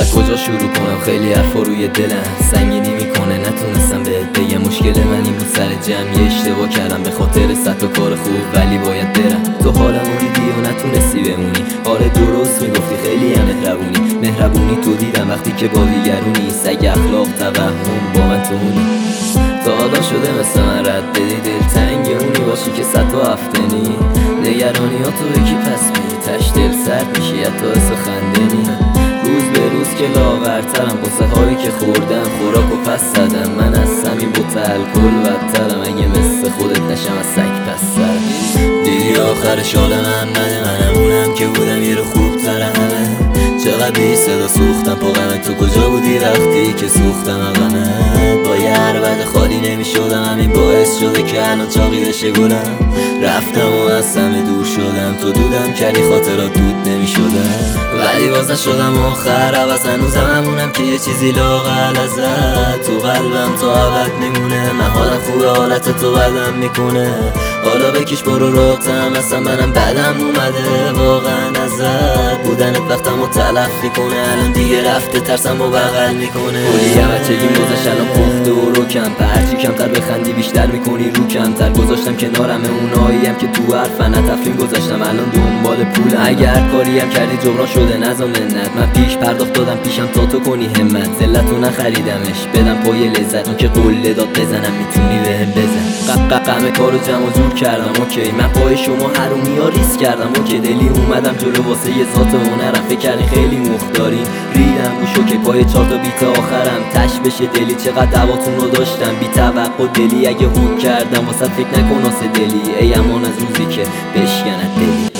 از کجا شروع کنم؟ خیلی حرفا روی دلم سنگینی میکنه، نتونستم بهت بگم. مشکل من این بود سر جمع یه اشتباه کردم به خاطر صد کار خوب، ولی باید برم. تو حالمو دیدی و نتونستی بمونی. آره درست میگفتی، خیلی هم مهربونی تو دیدم وقتی که با دیگرونی. سگ اخلاق توهم با من تو مونی. تا حالا شده مثل من رد بدی دلتنگ اونی باشی که صد و هفتنی. نگرانی ها تو یکی پس میری تش دل سرد میشی حتی حس خندنی. روز به روز که لاغرترم قصه هایی که خوردم خوراک و پس زدم. من از سمی بوت الکل بدترم، اگه مثل خودت نشم از سگ پس سرم. دیدی آخرش حال منم اونم که بودم یه رو خوب تر همه. چقدر بی صدا سوختم پا غمت، تو کجا بودی وقتی که سوختم غمت؟ با یه عربد خالی نمیشدم، همین باعث شده که الان چاقی بشه گلم. رفتم و از همه دور شدم، تو دودم کردی خاطرات دود نمیشدم. ولی باز نشدم آخر عوض، هنوزم همونم که یه چیزی لاغر ازت تو قلبم تا ابد میمونه. من حالم خوبه حالت تو بدم میکنه، حالا بکش برو راحتم. اصلا منم بدم اومده واقعا ازت، بودنت وقتمو تلف میکنه. الان دیگه رفته ترسم و بغل میکنه. کلی بچگیم گذشت الان پخته و رو کمتر، هرچی کمتر بخندی بیشتر میکنی رو کمتر. گذاشتم کنارم اوناییم که تو حرفن تفریم گذاشتم الان دنبال پول. اگر کاریم کردی جبران شده نزا منت، من پیش پرداخت دادم پیشم تا تو کنی همت. ذلتو نخریدمش بدم پای لذت، اون که قله داد بزنم میتونی بهم بزن. غم کارو جمع جور کردم اوکی، من پای شما حرومی ها ریس کردم اوکی. دلی اومدم جلو واسه یه ذات هنرم، فکر کردی خیلی مختارین ریدم رو شوکه پای 4 تا بیت آخرم. تش بشه دلی چقدر دواتون رو داشتم بی توقع دلی. اگه هوک کردم واسه فکر نکن آسه دلی، ای امان از روزی که بشکنت دلی.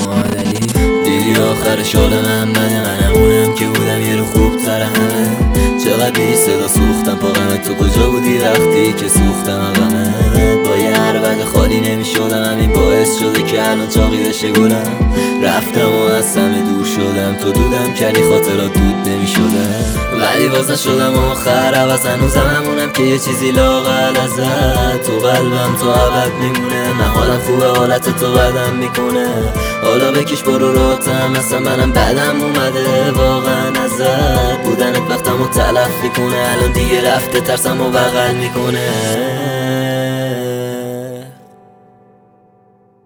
دیدی آخرش حال منم اونم که بودم یه رو خوب تر همه. چقدر بی صدا سوختم پا غمت، تو کجا بودی وقتی که سوختم غمت؟ با یه عربد خالی نمیشدم، همین باعث شده که الان چاقی بشه گلم. رفتم و از همه دور شدم، تو دودم کردی خاطرات دود نمیشدم. ولی باز نشدم آخر عوض، هنوزم همونم که یه چیزی لاغر ازت تو قلبم تا ابد میمونه. من حالم خوبه حالت تو بدم میکنه، حالا بکش برو راحتم. اصلا منم بدم اومده واقعا ازت، بودنت وقتمو تلف میکنه. الان دیگه رفته ترسم و بغل میکنه.